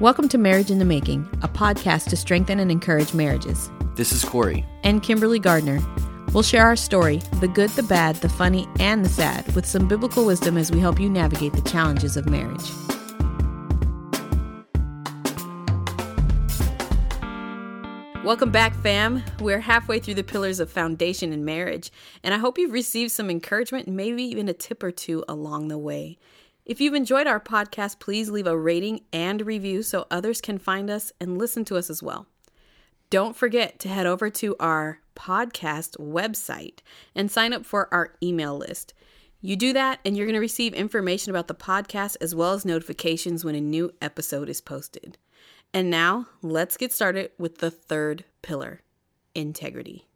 Welcome to Marriage in the Making, a podcast to strengthen and encourage marriages. This is Corey. And Kimberly Gardner. We'll share our story, the good, the bad, the funny, and the sad, with some biblical wisdom as we help you navigate the challenges of marriage. Welcome back, fam. We're halfway through the pillars of foundation in marriage, and I hope you've received some encouragement and maybe even a tip or two along the way. If you've enjoyed our podcast, please leave a rating and review so others can find us and listen to us as well. Don't forget to head over to our podcast website and sign up for our email list. You do that and you're going to receive information about the podcast as well as notifications when a new episode is posted. And now let's get started with the third pillar, integrity.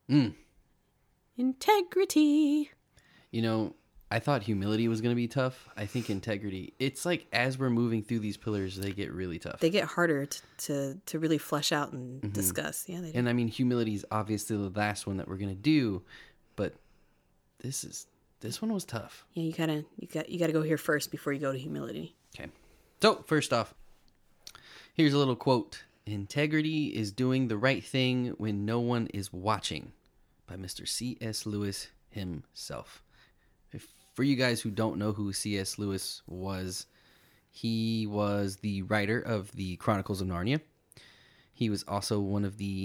Integrity. You know, I thought humility was going to be tough. I think integrity, it's like as we're moving through these pillars, they get really tough. They get harder to really flesh out and discuss. Yeah, they do. And I mean, humility is obviously the last one that we're going to do, but this one was tough. Yeah, you gotta go here first before you go to humility. Okay. So first off, here's a little quote. Integrity is doing the right thing when no one is watching, by Mr. C.S. Lewis himself. For you guys who don't know who C.S. Lewis was, he was the writer of the Chronicles of Narnia. He was also one of the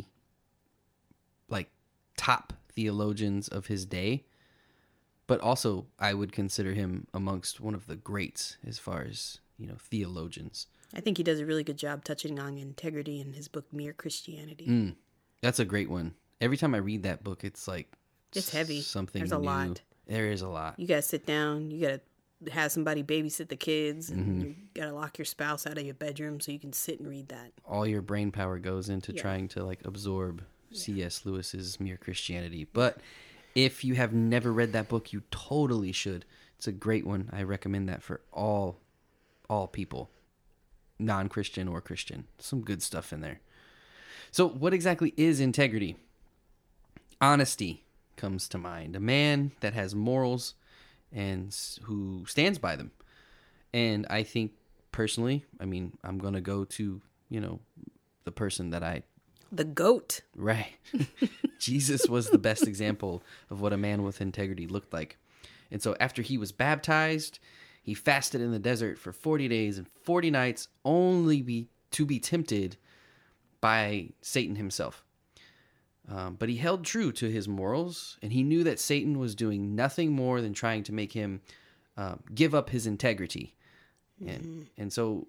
top theologians of his day, but also I would consider him amongst one of the greats as far as, theologians. I think he does a really good job touching on integrity in his book, Mere Christianity. That's a great one. Every time I read that book, it's heavy. Something There's new. a lot. There is a lot. You got to sit down. You got to have somebody babysit the kids. And you got to lock your spouse out of your bedroom so you can sit and read that. All your brain power goes into trying to absorb C.S. Lewis's Mere Christianity. But if you have never read that book, you totally should. It's a great one. I recommend that for all people, non-Christian or Christian. Some good stuff in there. So what exactly is integrity? Honesty comes to mind. A man that has morals and who stands by them. And I think personally, I'm going to go to, the person that the GOAT. Right. Jesus was the best example of what a man with integrity looked like. And so after he was baptized, he fasted in the desert for 40 days and 40 nights only to be tempted by Satan himself. But he held true to his morals, and he knew that Satan was doing nothing more than trying to make him give up his integrity. And so,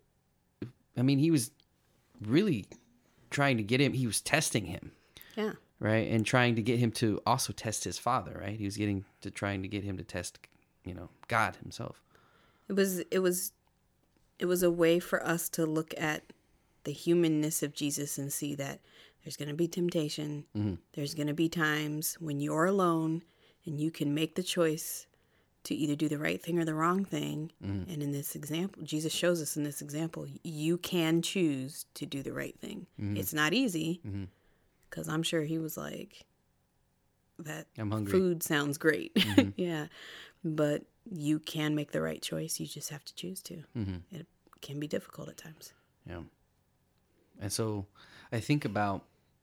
he was really trying to get him, he was testing him. Yeah. Right? And trying to get him to also test his father, right? He was trying to get him to test, God himself. It was a way for us to look at the humanness of Jesus and see that there's going to be temptation. There's going to be times when you're alone and you can make the choice to either do the right thing or the wrong thing. And in this example, Jesus shows us in this example, you can choose to do the right thing. It's not easy because I'm sure he was like, I'm hungry. Food sounds great. Yeah. But you can make the right choice. You just have to choose to. It can be difficult at times. Yeah. And so I think about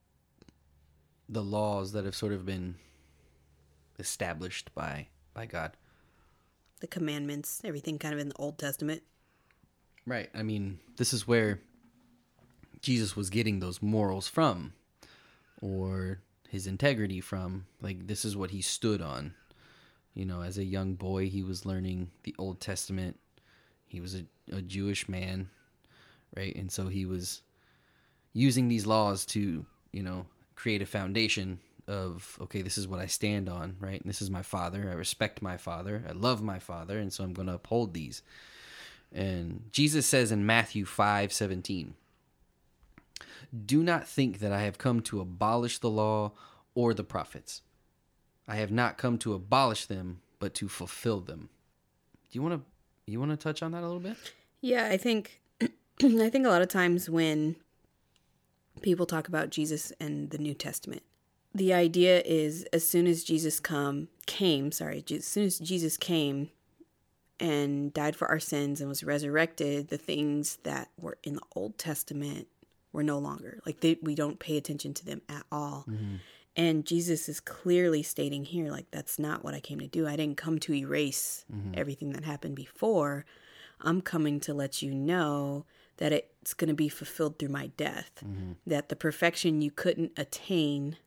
the laws that have sort of been established by God. The commandments, everything kind of in the Old Testament. Right. This is where Jesus was getting those morals from, or his integrity from. This is what he stood on. As a young boy, he was learning the Old Testament. He was a Jewish man, right? And so he was using these laws to, create a foundation of, okay, this is what I stand on, right? And this is my father. I respect my father. I love my father. And so I'm going to uphold these. And Jesus says in Matthew 5:17, "Do not think that I have come to abolish the law or the prophets. I have not come to abolish them, but to fulfill them." Do you want to touch on that a little bit? Yeah, I think a lot of times when people talk about Jesus and the New Testament, the idea is as soon as Jesus came, and died for our sins and was resurrected, the things that were in the Old Testament were no longer. Like we don't pay attention to them at all. Mm-hmm. And Jesus is clearly stating here, like, that's not what I came to do. I didn't come to erase everything that happened before. I'm coming to let you know that it's going to be fulfilled through my death. Mm-hmm. That the perfection you couldn't attain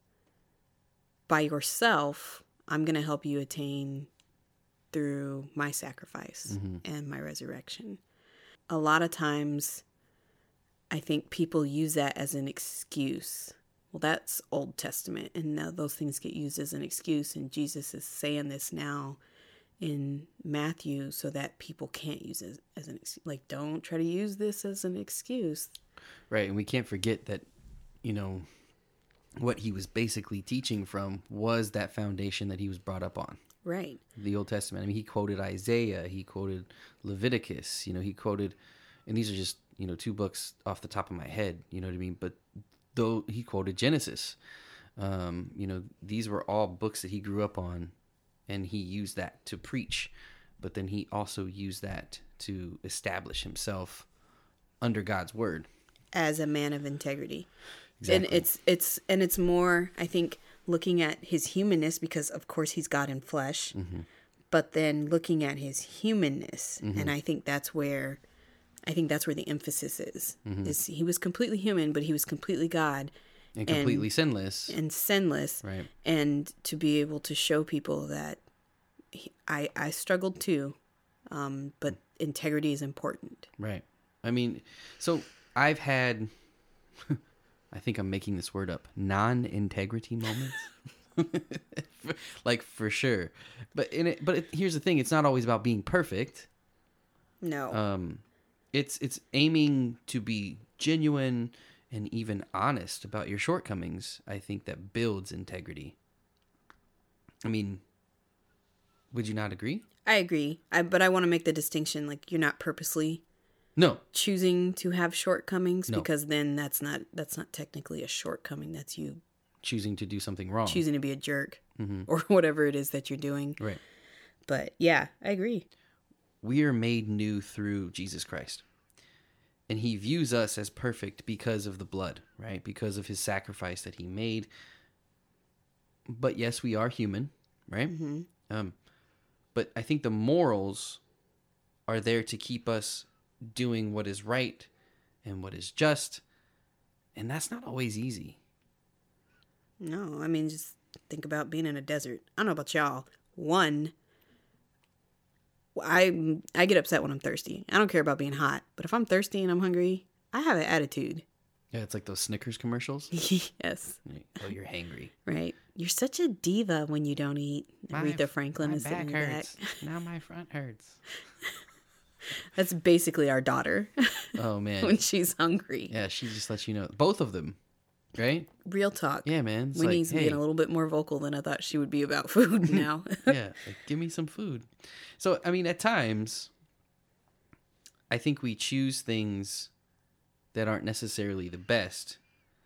by yourself, I'm going to help you attain through my sacrifice and my resurrection. A lot of times, I think people use that as an excuse. Well, that's Old Testament, and now those things get used as an excuse, and Jesus is saying this now in Matthew so that people can't use it as an excuse. Like, don't try to use this as an excuse. Right, and we can't forget that, what he was basically teaching from was that foundation that he was brought up on. Right. The Old Testament. I mean, he quoted Isaiah, he quoted Leviticus, he quoted, and these are just, 2 books off the top of my head, you know what I mean? But though he quoted Genesis, these were all books that he grew up on, and he used that to preach, but then he also used that to establish himself under God's word as a man of integrity. Exactly. And it's more, I think, looking at his humanness, because of course he's God in flesh, but then looking at his humanness, and I think that's where the emphasis is he was completely human, but he was completely God. And completely sinless. And sinless. Right. And to be able to show people that I struggled too, but integrity is important. Right. I mean, so I've had, I think I'm making this word up, non-integrity moments. Like, for sure. But here's the thing. It's not always about being perfect. No. It's aiming to be genuine and even honest about your shortcomings. I think that builds integrity. I mean, would you not agree? I agree. But I want to make the distinction, like, you're not purposely choosing to have shortcomings, because then that's not technically a shortcoming. That's you choosing to do something wrong. Choosing to be a jerk or whatever it is that you're doing. Right. But yeah, I agree. We are made new through Jesus Christ. And he views us as perfect because of the blood, right? Because of his sacrifice that he made. But yes, we are human, right? But I think the morals are there to keep us doing what is right and what is just. And that's not always easy. No, I mean, just think about being in a desert. I don't know about y'all. One, I get upset when I'm thirsty. I don't care about being hot. But if I'm thirsty and I'm hungry, I have an attitude. Yeah, it's like those Snickers commercials. Yes. Oh, you're hangry. Right. You're such a diva when you don't eat. Aretha Franklin my is sitting back back. hurts. Now my front hurts. That's basically our daughter. Oh, man. When she's hungry. Yeah, she just lets you know. Both of them, right? Real talk. Yeah, man. It's Winnie's like, hey, being a little bit more vocal than I thought she would be about food now. yeah, like, give me some food. So, I mean, at times, I think we choose things that aren't necessarily the best.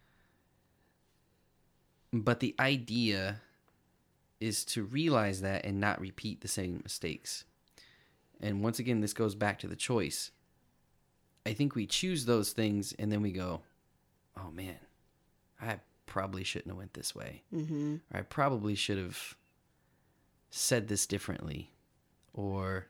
But the idea is to realize that and not repeat the same mistakes. And once again, this goes back to the choice. I think we choose those things and then we go, oh man, I probably shouldn't have went this way. Mm-hmm. Or I probably should have said this differently. Or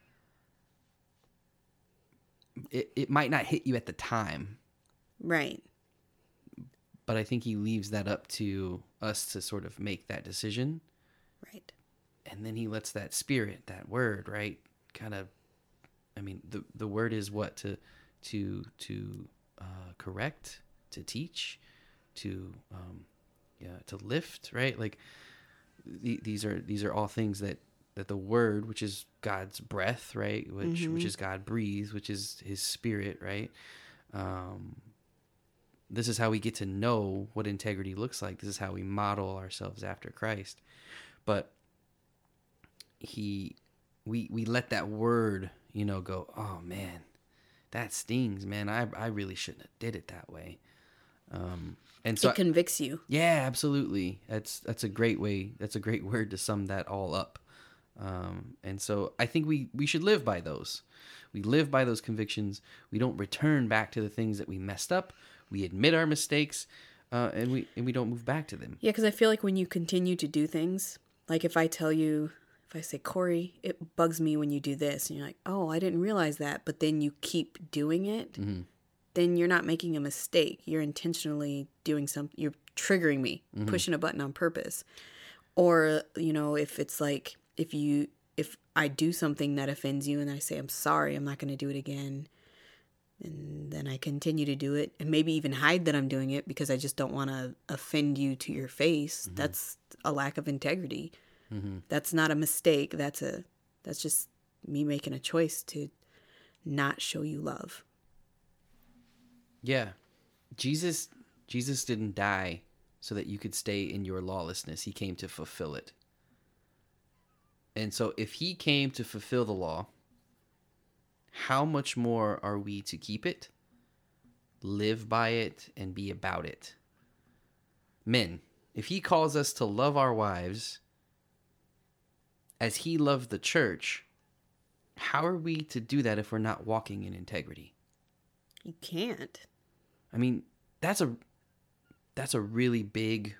it might not hit you at the time. Right. But I think he leaves that up to us to sort of make that decision. Right. And then he lets that spirit, that word, right, kind of, I mean, the word is what? To correct, to teach, to lift, right? Like these are all things that the word, which is God's breath, right, which is God breathes, which is his spirit, right? This is how we get to know what integrity looks like. This is how we model ourselves after Christ. But we let that word, go, oh man, that stings, man. I really shouldn't have did it that way. And so it convicts you. Yeah, absolutely. That's a great way. That's a great word to sum that all up. And so I think we should live by those. We live by those convictions. We don't return back to the things that we messed up. We admit our mistakes, and we don't move back to them. Yeah, because I feel like when you continue to do things, like if I say, Corey, it bugs me when you do this, and you're like, oh, I didn't realize that, but then you keep doing it, then you're not making a mistake. You're intentionally doing something. You're triggering me, pushing a button on purpose. Or, if it's like, if I do something that offends you and I say, I'm sorry, I'm not going to do it again, and then I continue to do it and maybe even hide that I'm doing it because I just don't want to offend you to your face. That's a lack of integrity. That's not a mistake. That's just me making a choice to not show you love. Yeah. Jesus didn't die so that you could stay in your lawlessness. He came to fulfill it. And so if he came to fulfill the law, how much more are we to keep it, live by it, and be about it? Men, if he calls us to love our wives as he loved the church, how are we to do that if we're not walking in integrity? You can't. I mean, that's a really big...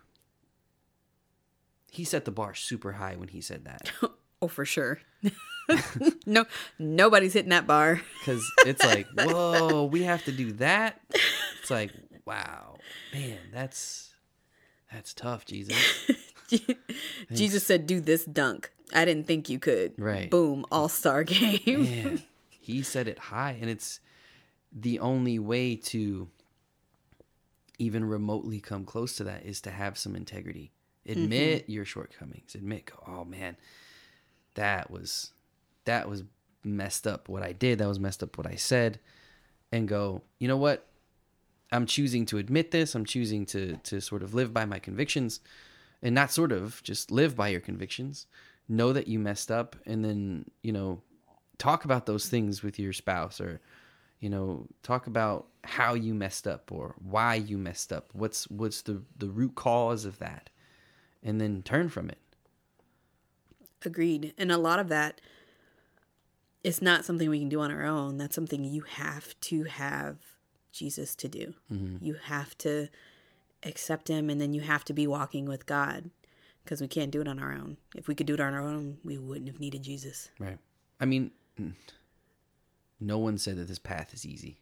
He set the bar super high when he said that. Oh, for sure. No, nobody's hitting that bar. Because it's like, whoa, we have to do that? It's like, wow, man, that's tough, Jesus. Jesus said, do this dunk. I didn't think you could. Right. Boom, all-star game. Man, he said it high, and it's the only way to even remotely come close to that is to have some integrity. Admit your shortcomings. Admit, oh man, that was messed up what I did. That was messed up what I said. And go, you know what? I'm choosing to admit this. I'm choosing to sort of live by my convictions, and not sort of, just live by your convictions. Know that you messed up, and then, talk about those things with your spouse, or, talk about how you messed up or why you messed up. What's the root cause of that? And then turn from it. Agreed. And a lot of that is not something we can do on our own. That's something you have to have Jesus to do. You have to accept him, and then you have to be walking with God, because we can't do it on our own. If we could do it on our own, we wouldn't have needed Jesus. Right. I mean, no one said that this path is easy.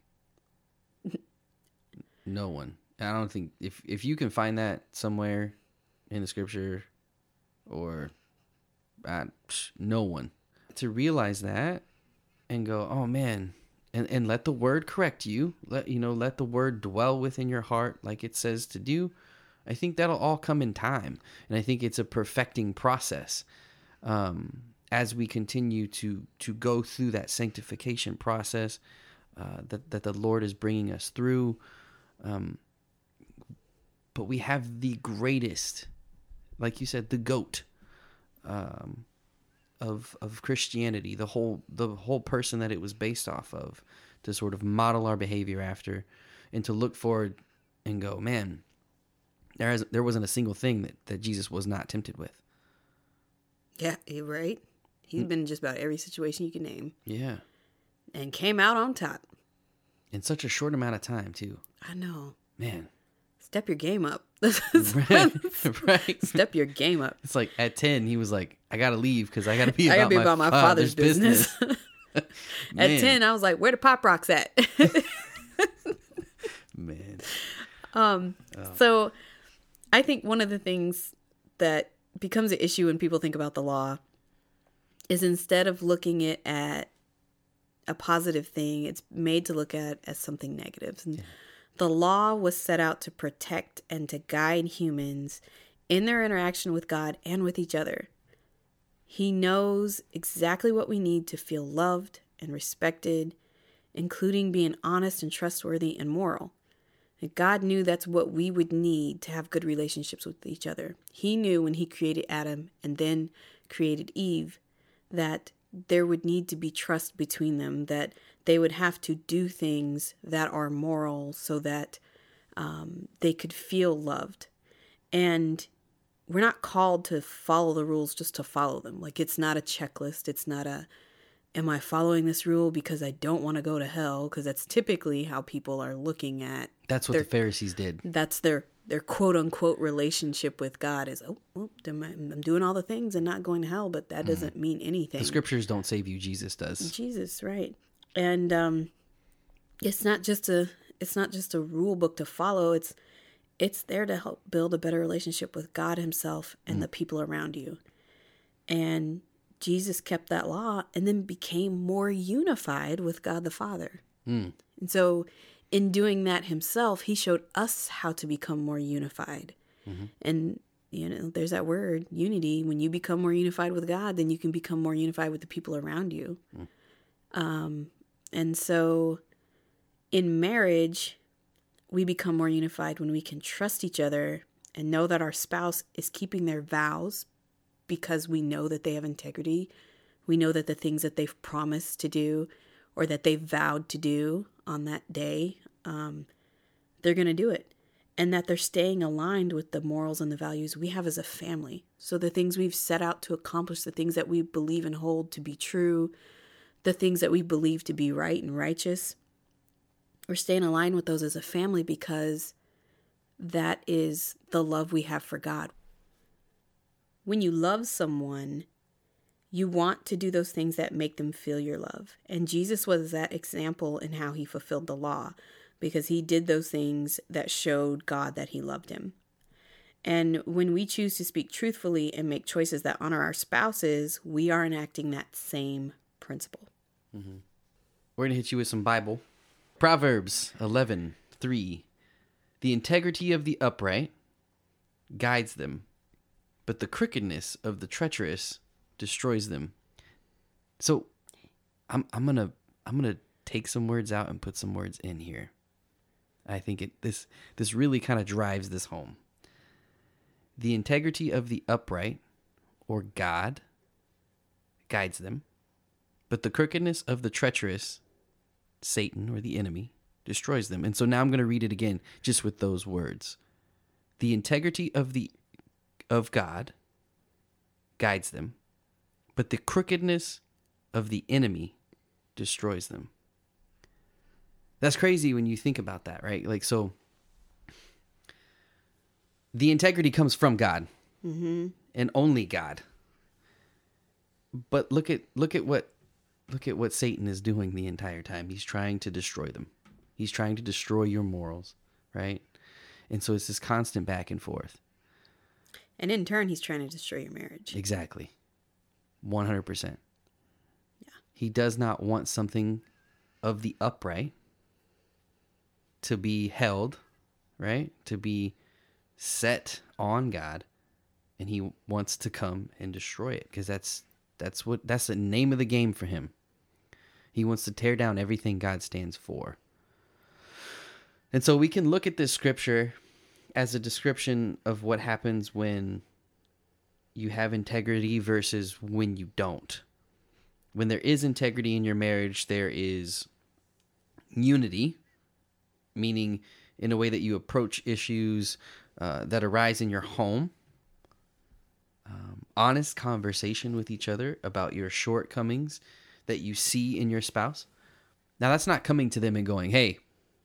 No one. I don't think, if you can find that somewhere in the scripture, or no one, to realize that and go, oh man, and let the word correct you. Let the word dwell within your heart like it says to do. I think that'll all come in time, and I think it's a perfecting process as we continue to go through that sanctification process that the Lord is bringing us through. But we have the greatest, like you said, the GOAT of Christianity, the whole person that it was based off of, to sort of model our behavior after, and to look forward and go, man, there wasn't a single thing that Jesus was not tempted with. Yeah, you're right. He's been in just about every situation you can name. Yeah. And came out on top. In such a short amount of time, too. I know. Man. Step your game up. Right. Step your game up. It's like at 10, he was like, I got to leave because I got to be about my father's business. At Man. 10, I was like, where the Pop Rocks at? Man. So I think one of the things that becomes an issue when people think about the law is, instead of looking it at a positive thing, it's made to look at as something negative. And the law was set out to protect and to guide humans in their interaction with God and with each other. He knows exactly what we need to feel loved and respected, including being honest and trustworthy and moral. And God knew that's what we would need to have good relationships with each other. He knew when he created Adam and then created Eve that there would need to be trust between them, that they would have to do things that are moral so that they could feel loved. And we're not called to follow the rules just to follow them. Like, it's not a checklist. It's not a, am I following this rule because I don't want to go to hell? Because that's typically how people are looking at. That's what the Pharisees did. That's their quote unquote relationship with God is, oh, well, I'm doing all the things and not going to hell, but that doesn't mean anything. The scriptures don't save you. Jesus does. Jesus, right. And it's not just a rule book to follow. It's there to help build a better relationship with God himself and the people around you. And Jesus kept that law and then became more unified with God the Father. And so in doing that himself, he showed us how to become more unified. And, there's that word, unity. When you become more unified with God, then you can become more unified with the people around you. And so in marriage, we become more unified when we can trust each other and know that our spouse is keeping their vows because we know that they have integrity. We know that the things that they've promised to do or that they've vowed to do on that day, they're going to do it. And that they're staying aligned with the morals and the values we have as a family. So the things we've set out to accomplish, the things that we believe and hold to be true, the things that we believe to be right and righteous, we're staying aligned with those as a family because that is the love we have for God. When you love someone, you want to do those things that make them feel your love. And Jesus was that example in how he fulfilled the law because he did those things that showed God that he loved him. And when we choose to speak truthfully and make choices that honor our spouses, we are enacting that same principle. We're going to hit you with some Bible. Proverbs 11:3. The integrity of the upright guides them, but the crookedness of the treacherous destroys them. So I'm gonna take some words out and put some words in here. I think this really kind of drives this home. The integrity of the upright, or God, guides them, but the crookedness of the treacherous, Satan or the enemy, destroys them. And so now I'm going to read it again just with those words. The integrity of God guides them, but the crookedness of the enemy destroys them. That's crazy when you think about that, right? Like, so the integrity comes from God and only God. But look at what Satan is doing the entire time. He's trying to destroy them. He's trying to destroy your morals, right? And so it's this constant back and forth. And in turn, he's trying to destroy your marriage. Exactly. 100%. Yeah. He does not want something of the upright to be held, right? To be set on God. And he wants to come and destroy it because that's the name of the game for him. He wants to tear down everything God stands for. And so we can look at this scripture as a description of what happens when you have integrity versus when you don't. When there is integrity in your marriage, there is unity, meaning in a way that you approach issues that arise in your home. Honest conversation with each other about your shortcomings that you see in your spouse. Now, that's not coming to them and going, hey,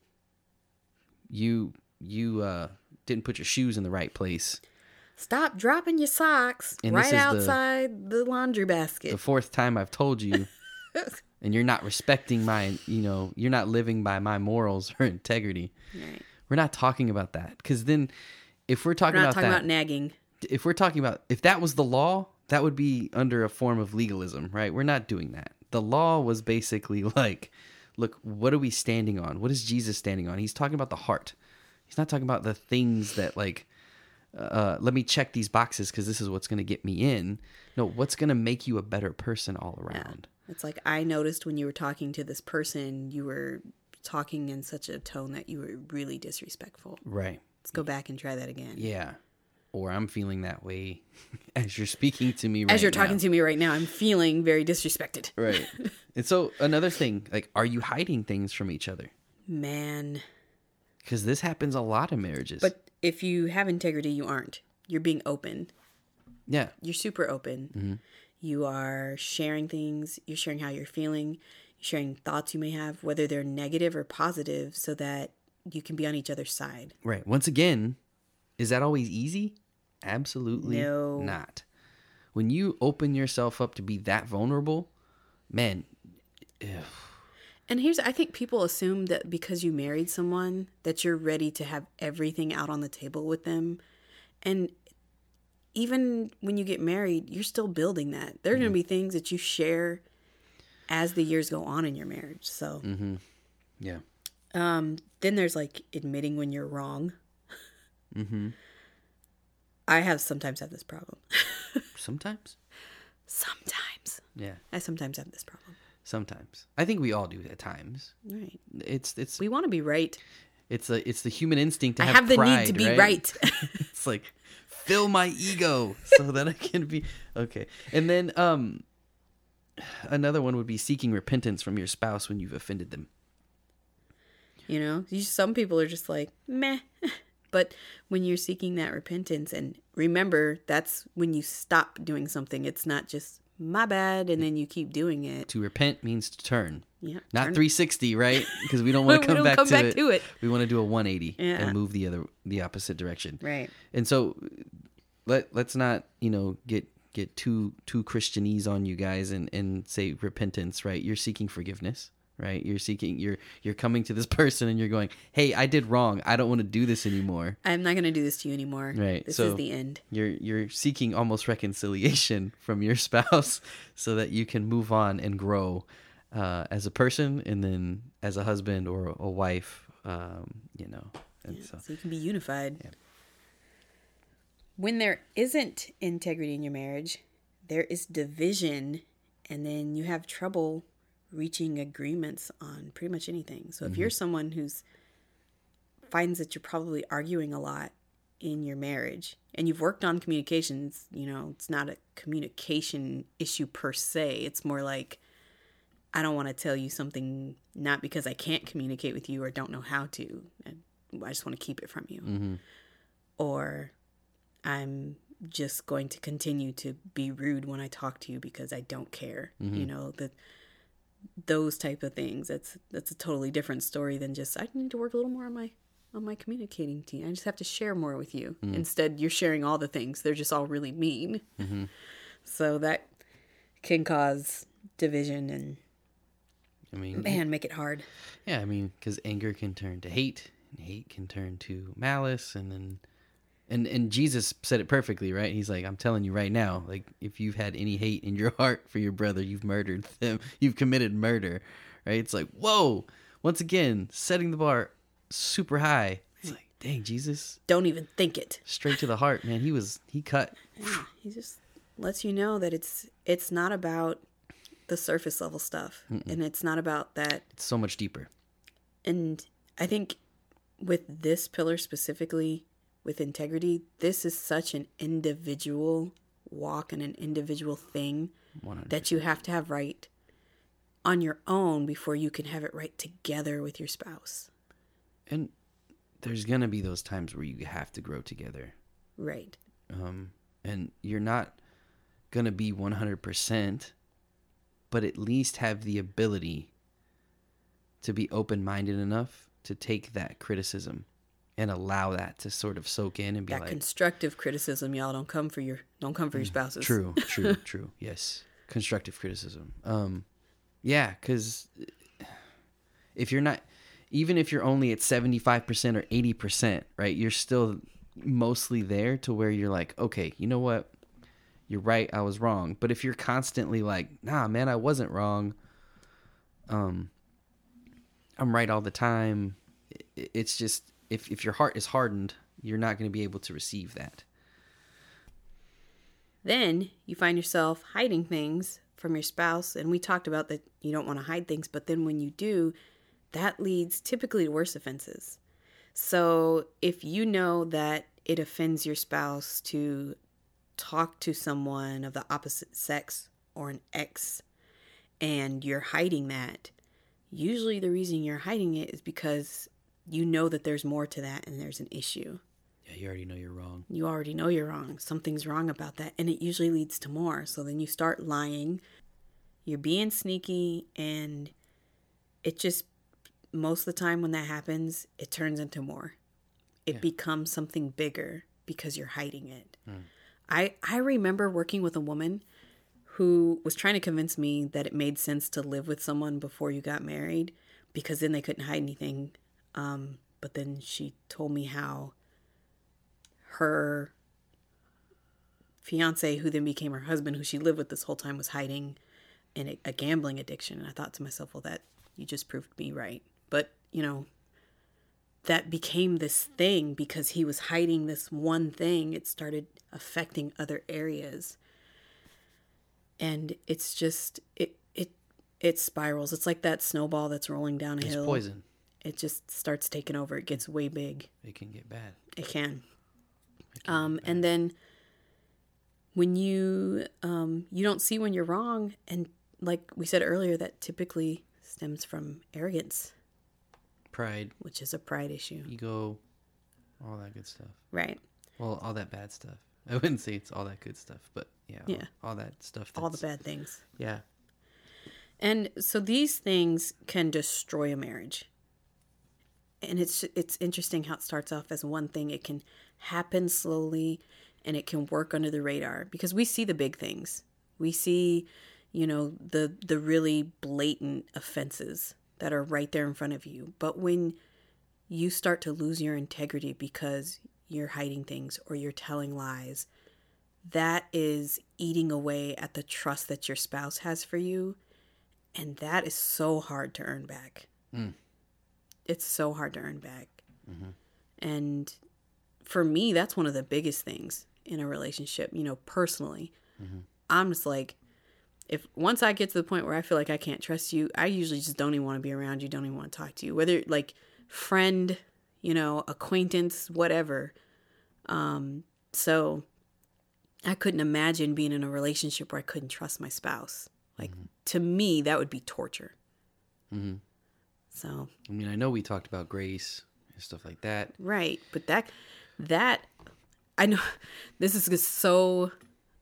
you didn't put your shoes in the right place. Stop dropping your socks And right outside the laundry basket. The fourth time I've told you, and you're not respecting my, you're not living by my morals or integrity. Right. We're not talking about that. Because then if we're talking about nagging. If we're talking about, if that was the law, that would be under a form of legalism, right? We're not doing that. The law was basically like, look, what are we standing on? What is Jesus standing on? He's talking about the heart. He's not talking about the things that like, let me check these boxes because this is what's going to get me in. No, what's going to make you a better person all around. Yeah. It's like, I noticed when you were talking to this person, you were talking in such a tone that you were really disrespectful. Right. Let's go back and try that again. Yeah. Or I'm feeling that way as you're speaking to me right now. As you're talking to me right now, I'm feeling very disrespected. Right. And so another thing, like, are you hiding things from each other? Man. Because this happens a lot in marriages. But if you have integrity, you aren't. you're being open. Yeah. You're super open. You are sharing things. You're sharing how you're feeling. You're sharing thoughts you may have, whether they're negative or positive, so that you can be on each other's side. Right. Once again, is that always easy? Absolutely No. not. When you open yourself up to be that vulnerable, man. And I think people assume that because you married someone that you're ready to have everything out on the table with them. And even when you get married, you're still building that. There are going to be things that you share as the years go on in your marriage. So, Yeah. then there's like admitting when you're wrong. I sometimes have this problem. Sometimes? Sometimes. Yeah. I sometimes have this problem. Sometimes. I think we all do at times. Right. It's We want to be right. it's the human instinct to I have have the pride, need to be right. It's like fill my ego so that I can be okay. And then another one would be seeking repentance from your spouse when you've offended them. You know, some people are just like, meh. But when you're seeking that repentance, and remember, that's when you stop doing something. It's not just my bad, and then you keep doing it. To repent means to turn. Yeah, Not turn. 360, right? Because we don't want to come back to it. We want to do a 180 and move the opposite direction. Right. And so let's not, get too Christianese on you guys and say repentance, right? You're seeking forgiveness, right? You're coming to this person and you're going, hey, I did wrong. I don't want to do this anymore. I'm not going to do this to you anymore. Right. This So is the end. You're seeking almost reconciliation from your spouse so that you can move on and grow as a person and then as a husband or a wife, So you can be unified. Yeah. When there isn't integrity in your marriage, there is division, and then you have trouble reaching agreements on pretty much anything. So if you're someone who's finds that you're probably arguing a lot in your marriage and you've worked on communications, it's not a communication issue per se. It's more like, I don't want to tell you something, not because I can't communicate with you or don't know how to. I just want to keep it from you. Or I'm just going to continue to be rude when I talk to you because I don't care. Those type of things. That's a totally different story than just, I need to work a little more on my communicating team. I just have to share more with you. Instead, you're sharing all the things. They're just all really mean. So that can cause division and make it hard. Yeah, because anger can turn to hate, and hate can turn to malice, and then and Jesus said it perfectly, right? He's like, I'm telling you right now, like if you've had any hate in your heart for your brother, you've murdered them, you've committed murder, right? It's like, whoa, once again, setting the bar super high. It's like, dang, Jesus, don't even think it. Straight to the heart, man. He cut. Yeah, he just lets you know that it's not about the surface level stuff. And it's not about that. It's so much deeper. And I think with this pillar specifically, with integrity, this is such an individual walk and an individual thing 100%. that you have to have right on your own before you can have it right together with your spouse. And there's going to be those times where you have to grow together. Right. And you're not going to be 100%, but at least have the ability to be open-minded enough to take that criticism and allow that to sort of soak in and be that constructive criticism, y'all. Don't come for your spouses. True. Yes. Constructive criticism. Yeah, because if you're not, even if you're only at 75% or 80%, right, you're still mostly there to where you're like, okay, you know what? You're right. I was wrong. But if you're constantly like, nah, man, I wasn't wrong. I'm right all the time. It's just, if your heart is hardened, you're not going to be able to receive that. Then you find yourself hiding things from your spouse. And we talked about that you don't want to hide things. But then when you do, that leads typically to worse offenses. So if you know that it offends your spouse to talk to someone of the opposite sex or an ex, and you're hiding that, usually the reason you're hiding it is because you know that there's more to that and there's an issue. Yeah, you already know you're wrong. You already know you're wrong. Something's wrong about that. And it usually leads to more. So then you start lying. You're being sneaky. And it just, most of the time when that happens, it turns into more. It becomes something bigger because you're hiding it. I remember working with a woman who was trying to convince me that it made sense to live with someone before you got married because then they couldn't hide anything. But then she told me how her fiance, who then became her husband, who she lived with this whole time, was hiding a gambling addiction. And I thought to myself, well, that you just proved me right. But, that became this thing because he was hiding this one thing. It started affecting other areas. And it's just, it spirals. It's like that snowball that's rolling down a hill. It's poison. It just starts taking over. It gets way big. It can get bad. It can. And then when you don't see when you're wrong, and like we said earlier, that typically stems from arrogance. Pride. Which is a pride issue. Ego. All that good stuff. Right. Well, all that bad stuff. I wouldn't say it's all that good stuff, but yeah. All that stuff. All the bad things. Yeah. And so these things can destroy a marriage. And it's interesting how it starts off as one thing. It can happen slowly and it can work under the radar because we see the big things. We see, the really blatant offenses that are right there in front of you. But when you start to lose your integrity because you're hiding things or you're telling lies, that is eating away at the trust that your spouse has for you. And that is so hard to earn back. It's so hard to earn back. And for me, that's one of the biggest things in a relationship, personally. I'm just like, if once I get to the point where I feel like I can't trust you, I usually just don't even want to be around you, don't even want to talk to you. Whether like friend, acquaintance, whatever. So I couldn't imagine being in a relationship where I couldn't trust my spouse. Like to me, that would be torture. So I mean, I know we talked about grace and stuff like that. Right. But that I know this is just so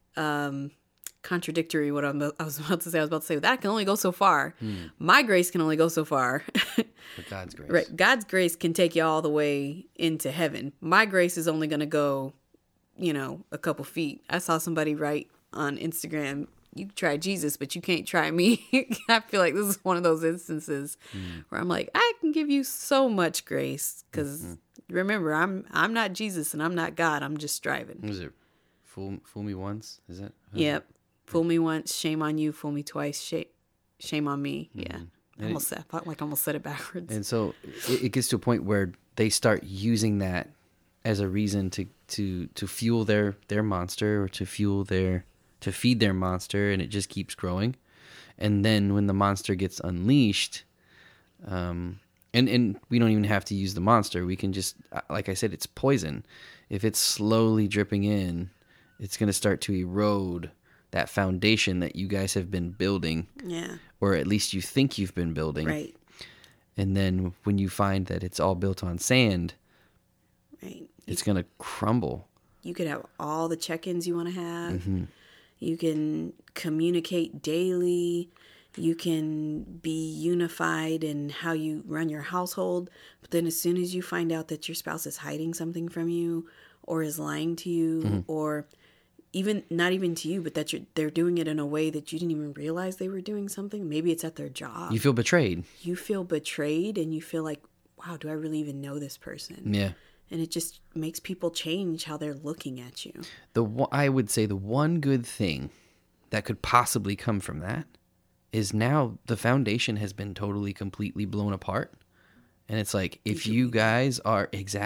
contradictory what I was about to say. I was about to say that can only go so far. My grace can only go so far. But God's grace. Right. God's grace can take you all the way into heaven. My grace is only going to go, a couple feet. I saw somebody write on Instagram, you can try Jesus, but you can't try me. I feel like this is one of those instances where I'm like, I can give you so much grace because remember, I'm not Jesus and I'm not God. I'm just striving. Is it fool me once? Is that? Yep. Fool me once, shame on you. Fool me twice, shame on me. Yeah. I felt like I almost said it backwards. And so it gets to a point where they start using that as a reason to fuel their monster or to feed their monster, and it just keeps growing. And then when the monster gets unleashed, and we don't even have to use the monster. We can just, like I said, it's poison. If it's slowly dripping in, it's going to start to erode that foundation that you guys have been building. Yeah. Or at least you think you've been building. Right. And then when you find that it's all built on sand, right, it's going to crumble. You could have all the check-ins you want to have. You can communicate daily. You can be unified in how you run your household. But then as soon as you find out that your spouse is hiding something from you or is lying to you or even not even to you, but that they're doing it in a way that you didn't even realize they were doing something. Maybe it's at their job. You feel betrayed. You feel betrayed and you feel like, wow, do I really even know this person? Yeah. And it just makes people change how they're looking at you. I would say the one good thing that could possibly come from that is now the foundation has been totally, completely blown apart. And it's like, if you guys are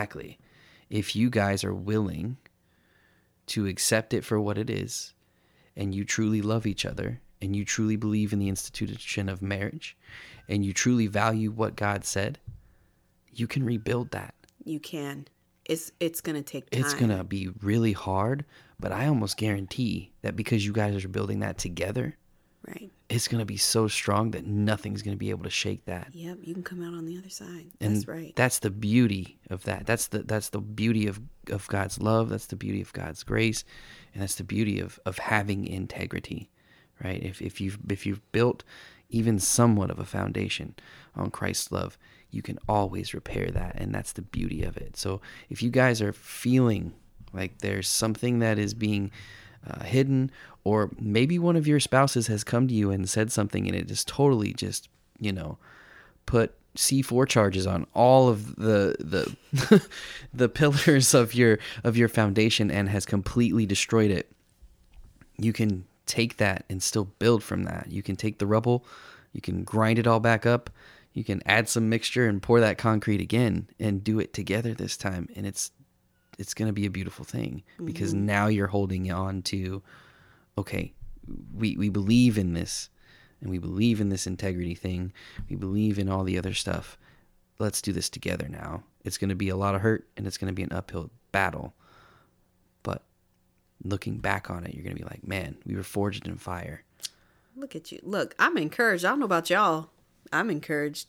willing to accept it for what it is, and you truly love each other, and you truly believe in the institution of marriage, and you truly value what God said, you can rebuild that. You can. It's going to take time. It's going to be really hard, but I almost guarantee that because you guys are building that together, Right. it's going to be so strong that nothing's going to be able to shake that. Yep. You can come out on the other side. And That's right. that's the beauty of that. That's the beauty of God's love. That's the beauty of God's grace. And that's the beauty of having integrity, right? If you've built even somewhat of a foundation on Christ's love, you can always repair that. And that's the beauty of it. So if you guys are feeling like there's something that is being hidden, or maybe one of your spouses has come to you and said something and it just totally just, put C4 charges on all of the the pillars of your foundation and has completely destroyed it, you can take that and still build from that. You can take the rubble, you can grind it all back up, you can add some mixture and pour that concrete again and do it together this time, and it's going to be a beautiful thing, because now you're holding on to, okay, we believe in this, and we believe in this integrity thing. We believe in all the other stuff. Let's do this together now. It's going to be a lot of hurt, and it's going to be an uphill battle. But looking back on it, you're going to be like, man, we were forged in fire. Look at you. Look, I'm encouraged. I don't know about y'all. I'm encouraged.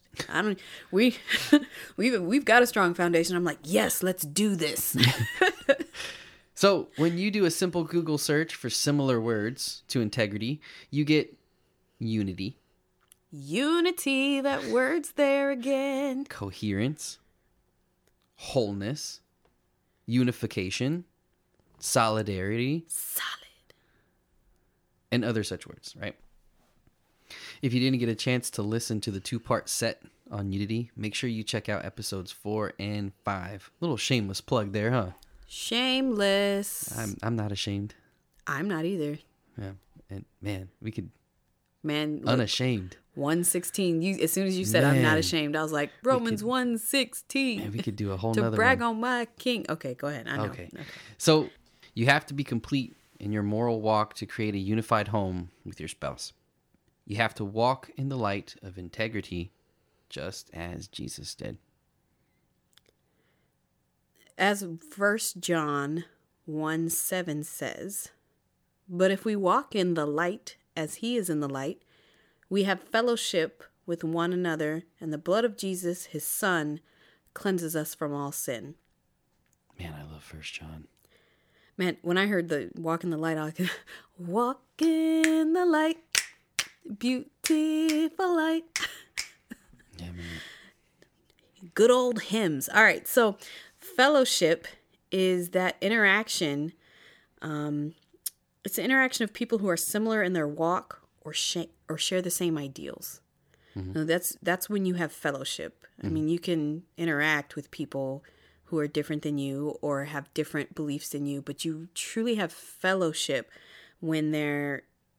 We've got a strong foundation. I'm like, yes, let's do this. So when you do a simple Google search for similar words to integrity, you get unity, Unity, that word's there again. coherence, wholeness, unification, solidarity, Solid. and other such words, right? If you didn't get a chance to listen to the 2-part set on unity, make sure you check out episodes 4 and 5. Little shameless plug there, huh? Shameless. I'm not ashamed. I'm not either. Yeah, and man, we could Man, look, unashamed. 1:16. As soon as you said I'm not Man. ashamed, I was like, Romans 1:16. Man, we could do a whole to nother brag one. on my king. Okay, go ahead. I know. Okay. So you have to be complete in your moral walk to create a unified home with your spouse. You have to walk in the light of integrity, just as Jesus did. As 1 John 1:7 says, but if we walk in the light as he is in the light, we have fellowship with one another, and the blood of Jesus, his son, cleanses us from all sin. Man, I love 1 John. Man, when I heard the walk in the light, I was walk in the light, beautiful light. Yeah, man. Good old hymns. All right, so fellowship is that interaction. It's an interaction of people who are similar in their walk or share the same ideals. Now, that's when you have fellowship. I mean, you can interact with people who are different than you or have different beliefs than you, but you truly have fellowship when they're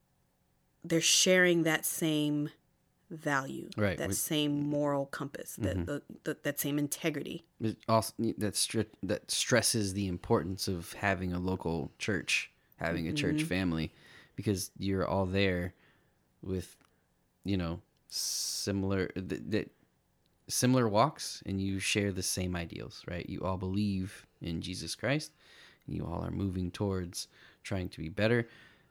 sharing that same value, Right. that same moral compass, that same integrity. It also, that stresses the importance of having a local church, having a church family, because you're all there with, similar similar walks, and you share the same ideals, right? You all believe in Jesus Christ, and you all are moving towards trying to be better,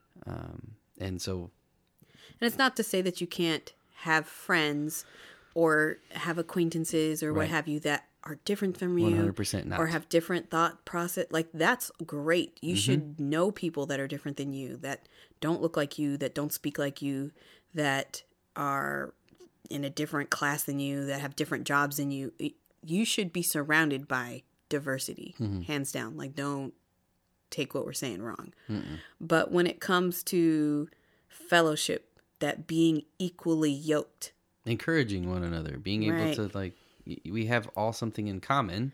and so. And it's not to say that you can't have friends or have acquaintances or what Right. have you that are different from you 100% not. or have different thought process. Like, that's great. You should know people that are different than you, that don't look like you, that don't speak like you, that are in a different class than you, that have different jobs than you. You should be surrounded by diversity, hands down. Like, don't take what we're saying wrong. But when it comes to fellowship, that being equally yoked, Encouraging one another, being able Right. to, we have all something in common.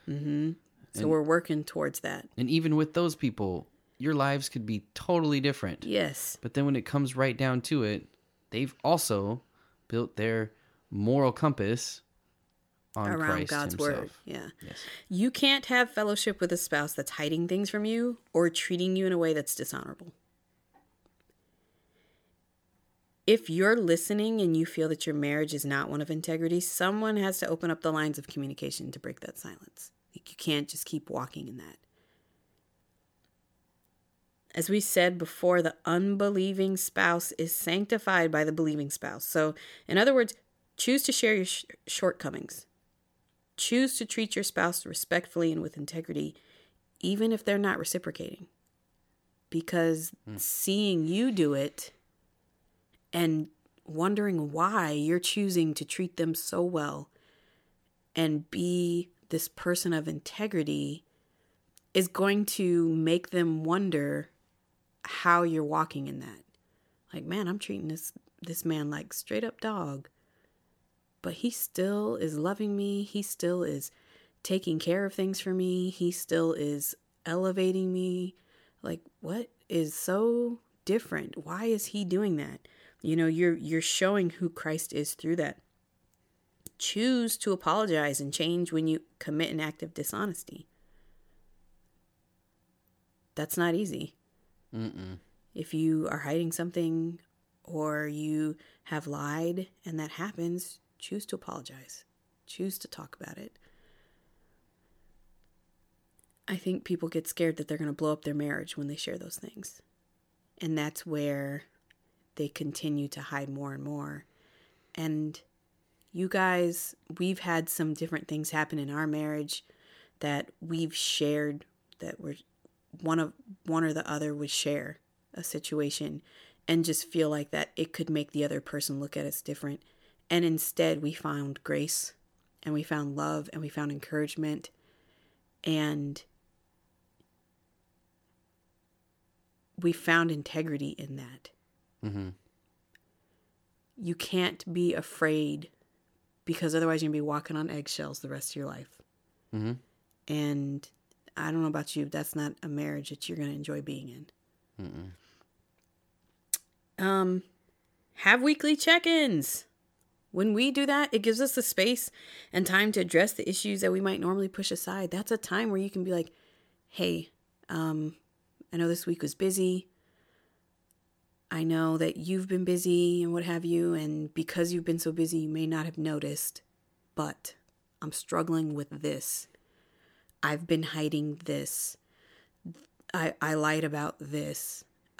so we're working towards that. And even with those people, your lives could be totally different. Yes. But then when it comes right down to it, they've also built their moral compass on Around Christ God's himself. word. Yeah. Yes. You can't have fellowship with a spouse that's hiding things from you or treating you in a way that's dishonorable. If you're listening and you feel that your marriage is not one of integrity, someone has to open up the lines of communication to break that silence. You can't just keep walking in that. As we said before, the unbelieving spouse is sanctified by the believing spouse. So, in other words, choose to share your shortcomings. Choose to treat your spouse respectfully and with integrity, even if they're not reciprocating. Because seeing you do it and wondering why you're choosing to treat them so well and be this person of integrity is going to make them wonder how you're walking in that. Like, man, I'm treating this man like straight up dog. But he still is loving me. He still is taking care of things for me. He still is elevating me. Like, what is so different? Why is he doing that? You know, you're showing who Christ is through that. Choose to apologize and change when you commit an act of dishonesty. That's not easy. If you are hiding something or you have lied and that happens, choose to apologize. Choose to talk about it. I think people get scared that they're going to blow up their marriage when they share those things. And that's where they continue to hide more and more. And you guys, we've had some different things happen in our marriage that we've shared, that we're one or the other would share a situation and just feel like that it could make the other person look at us different. And instead we found grace and we found love and we found encouragement, and we found integrity in that. You can't be afraid, because otherwise you're going to be walking on eggshells the rest of your life. And I don't know about you, that's not a marriage that you're going to enjoy being in. Have weekly check-ins. When we do that, it gives us the space and time to address the issues that we might normally push aside. That's a time where you can be like, hey, I know this week was busy. I know that you've been busy and what have you. And because you've been so busy, you may not have noticed, but I'm struggling with this. I've been hiding this. I lied about this.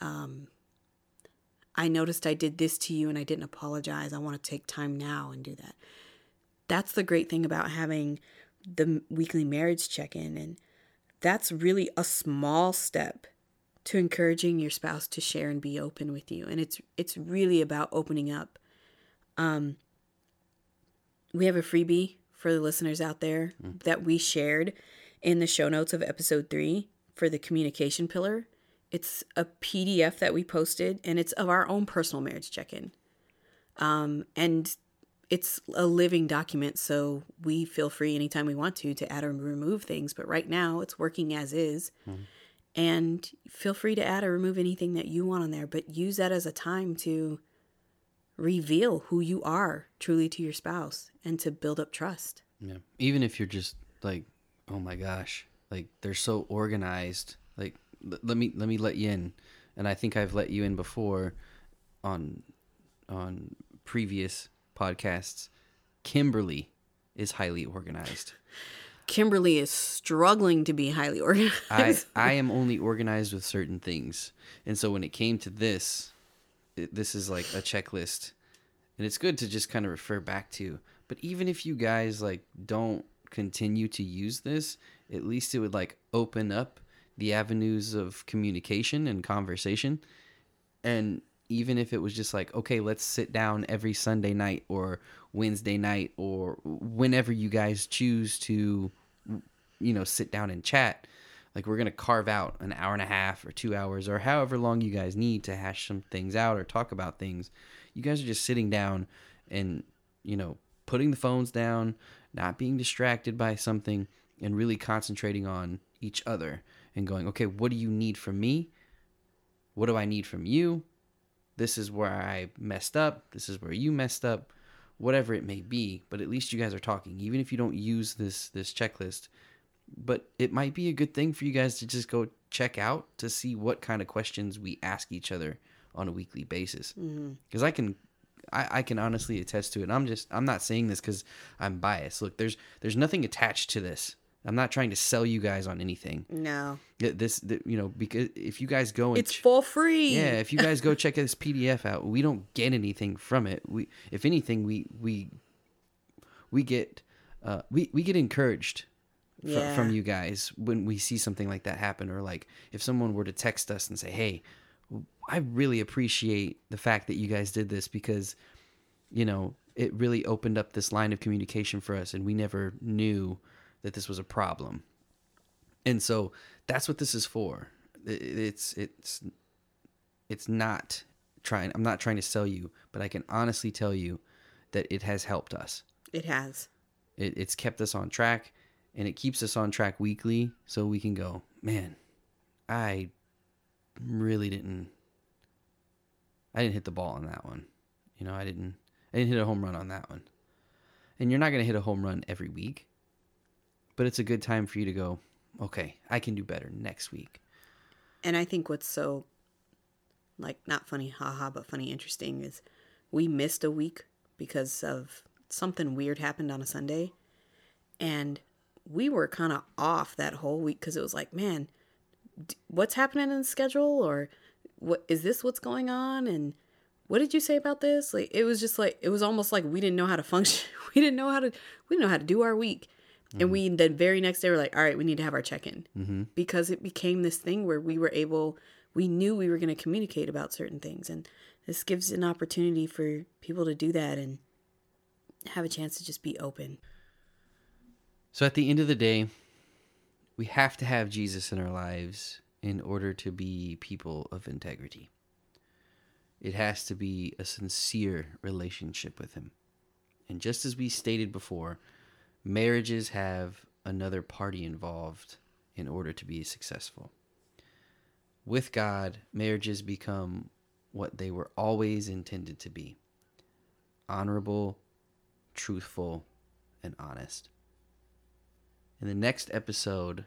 I noticed I did this to you and I didn't apologize. I want to take time now and do that. That's the great thing about having the weekly marriage check-in. And that's really a small step to encouraging your spouse to share and be open with you. And it's really about opening up. We have a freebie for the listeners out there that we shared in the show notes of episode 3 for the communication pillar. It's a PDF that we posted, and it's of our own personal marriage check-in. And it's a living document, so we feel free anytime we want to add or remove things. But right now, it's working as is. And feel free to add or remove anything that you want on there, but use that as a time to reveal who you are truly to your spouse and to build up trust. Yeah. Even if you're just like, oh my gosh, like they're so organized, like let me let you in. And I think I've let you in before on previous podcasts. Kimberly is highly organized. Kimberly is struggling to be highly organized. I am only organized with certain things. And so when it came to this is like a checklist. And it's good to just kind of refer back to. But even if you guys like don't continue to use this, at least it would like open up the avenues of communication and conversation. And even if it was just like, okay, let's sit down every Sunday night or Wednesday night or whenever you guys choose to, you know, sit down and chat, like we're going to carve out an hour and a half or 2 hours or however long you guys need to hash some things out or talk about things. You guys are just sitting down and, you know, putting the phones down, not being distracted by something, and really concentrating on each other and going, okay, what do you need from me? What do I need from you? This is where I messed up. This is where you messed up. Whatever it may be, but at least you guys are talking, even if you don't use this checklist. But it might be a good thing for you guys to just go check out to see what kind of questions we ask each other on a weekly basis. Because I can honestly attest to it. I'm not saying this because I'm biased. Look, there's nothing attached to this. I'm not trying to sell you guys on anything. No. Because if you guys go and it's for free. Yeah, if you guys go check this PDF out, we don't get anything from it. If anything, we get encouraged from you guys when we see something like that happen, or like if someone were to text us and say, "Hey, I really appreciate the fact that you guys did this because, it really opened up this line of communication for us, and we never knew that this was a problem." And so that's what this is for. It's not trying. I'm not trying to sell you, but I can honestly tell you that it has helped us. It has. It's kept us on track, and it keeps us on track weekly, so we can go, man, I really didn't hit the ball on that one. I didn't hit a home run on that one. And you're not going to hit a home run every week, but it's a good time for you to go, okay, I can do better next week. And I think what's so, not funny, haha, but funny, interesting is we missed a week because of something weird happened on a Sunday. And we were kind of off that whole week because it was like, man, what's happening in the schedule? Or what is this what's going on? And what did you say about this? It was just it was almost like we didn't know how to function. We didn't know how to do our week. Mm-hmm. And we, the very next day, were like, all right, we need to have our check-in. Mm-hmm. Because it became this thing where we knew we were going to communicate about certain things. And this gives an opportunity for people to do that and have a chance to just be open. So at the end of the day, we have to have Jesus in our lives in order to be people of integrity. It has to be a sincere relationship with him. And just as we stated before, marriages have another party involved in order to be successful. With God, marriages become what they were always intended to be: honorable, truthful, and honest. In the next episode,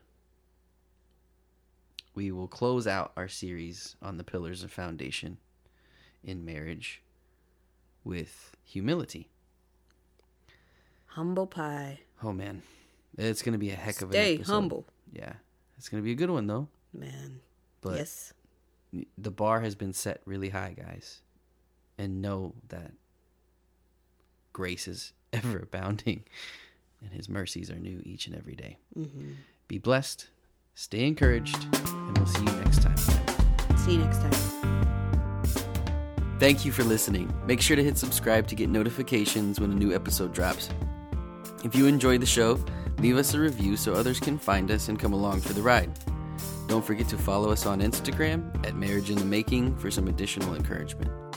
we will close out our series on the pillars of foundation in marriage with humility. Humble pie. Oh, man. It's going to be a heck of an episode. Stay humble. Yeah. It's going to be a good one, though. Man. But yes. The bar has been set really high, guys. And know that grace is ever abounding, and his mercies are new each and every day. Mm-hmm. Be blessed, stay encouraged, and we'll see you next time. See you next time. Thank you for listening. Make sure to hit subscribe to get notifications when a new episode drops. If you enjoyed the show, leave us a review so others can find us and come along for the ride. Don't forget to follow us on Instagram @MarriageInTheMaking for some additional encouragement.